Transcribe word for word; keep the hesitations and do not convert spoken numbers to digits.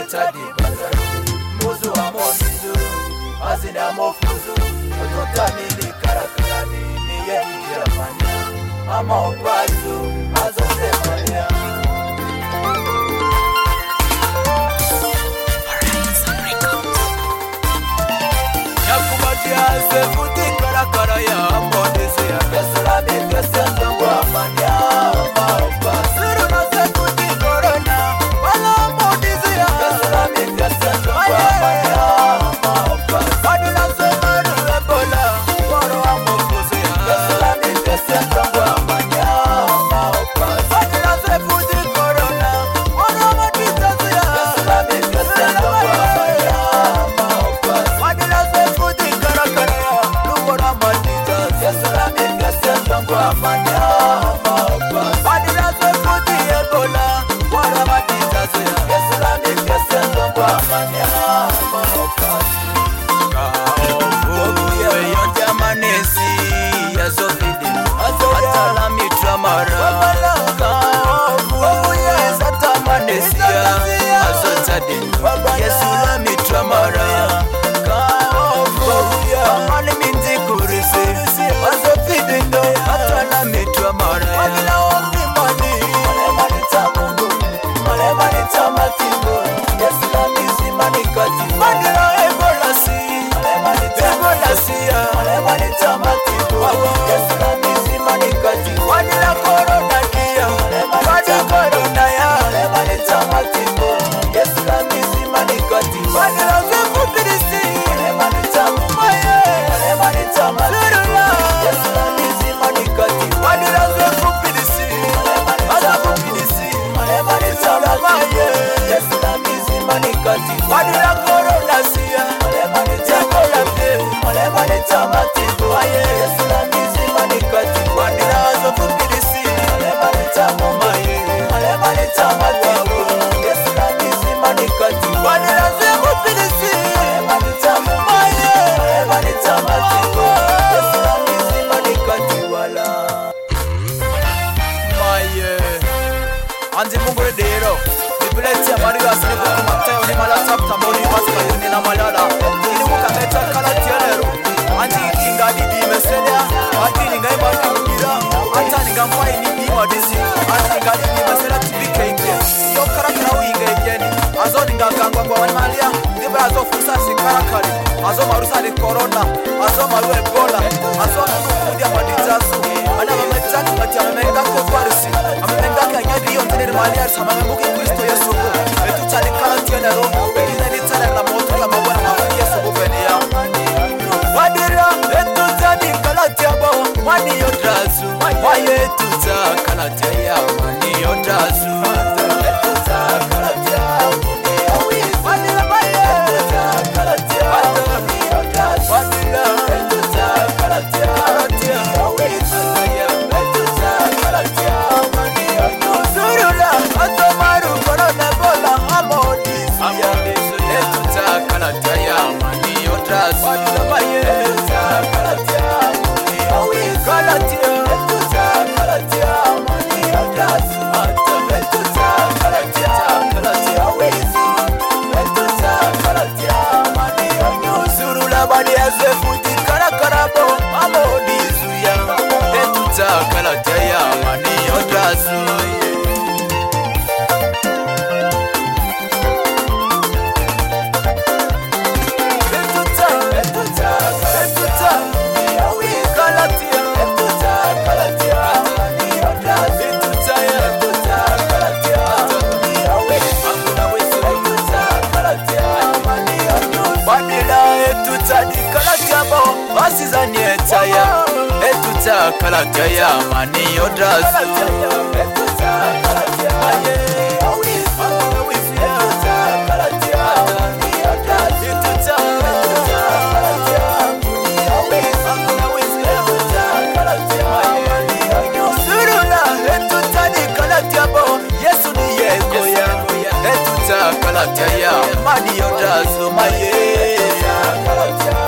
Etadi Bandaru, Muzu Amodizu, Azina Mofuzu, Ototamili Karakarani, Niye Jirafania, Ama Opazu, Azazefania. Yakubatia Sefuti Karakaraya, Amodizu, Yasalami, Yasandu, Amania, Ama Opazu. Anzi Mungu dero Bibeleti ya Mario asini kwa Mateo ni malata Tamboni maska yuni na malala Ini mukameta kala tiyanero Anzi inga didi meselea Anzi inga ima kumbira Anta inga mfai ni ima disi Anzi inga didi meselea tibike inge Yo karakara uinga igeni Azo ninga kangwa kwa wani malia Diba azo fursa si karakari Azo marusa ni corona Azo maru ebola Azo kudia madijazu Ana mamechaki mati amemenda kwa farisi Amemenda kwa nyadi yon tenir malia Sama memuki Kristo Yesu ko Etu chali kala tiene ro Ekine ni tale na moto kama wana mafuki Yesu ko venia Wadira etu chali kala tiaba Wani yodrazu Waye etu chali kala tiaya Wani yodrazu Etu chali kala tiaya Wadira baye Etu chali kala tiaya Wani yodrazu Wadira etu chali kala tiaya Kalataya mani yodrazu Etuta kalataya Yesu ni yekoya Etuta kalataya mani yodrazu maye